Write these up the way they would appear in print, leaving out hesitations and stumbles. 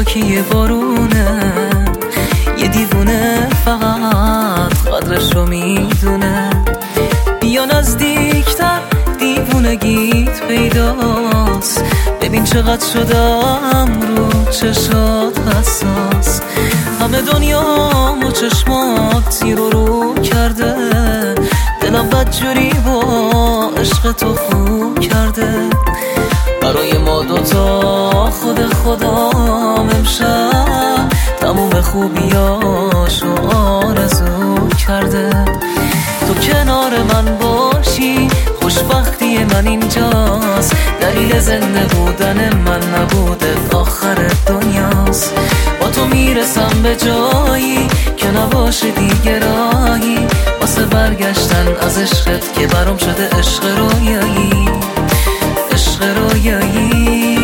که یه بارونه، یه دیوونه فقط قدرش رو میدونه. بیا نزدیکتر دیوونگیت پیداست، ببین چقدر شدم رو چشات حساس. همه دنیامو چشمات زیر رو کرده، دلم بدجوری با عشق تو خو کرده. برای ما دوتا خود خدام امشب تموم خوبیاشو آرزو کرده. تو کنار من باشی خوشبختی من اینجاست، دلیل زنده بودن من نبوده آخر دنیاست. با تو میرسم به جایی که نباشه دیگه راهی واسه برگشتن از عشقت که برام شده عشق رویایی، عشق رویایی.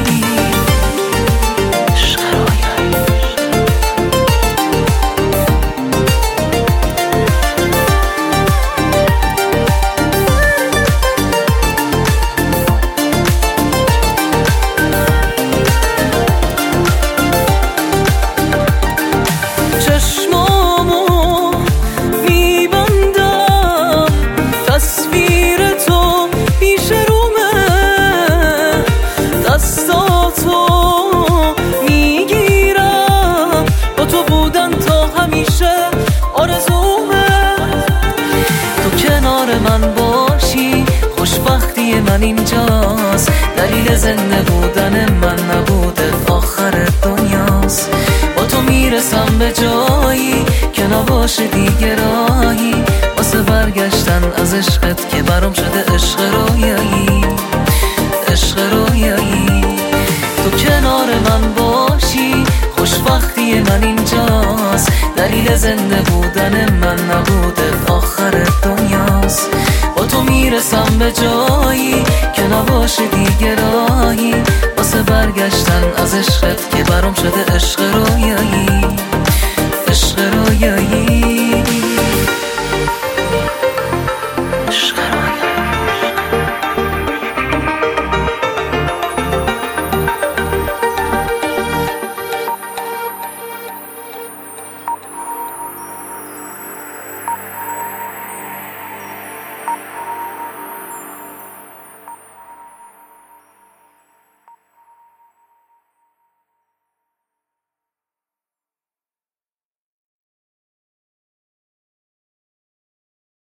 من باشی خوشبختی من اینجاست، دلیل زنده بودن من نبوده آخر دنیاست. با تو میرسم به جایی که نباشه دیگه راهی واسه برگشتن از عشقت که برام شده عشق رویایی، عشق رویایی. تو کنار من باشی خوشبختی من اینجاست، دلیل زنده بودن من نبوده آخر دنیاست. با تو میرسم به جایی که نباشه دیگه راهی واسه برگشتن از عشقت که برام شده عشق رویایی.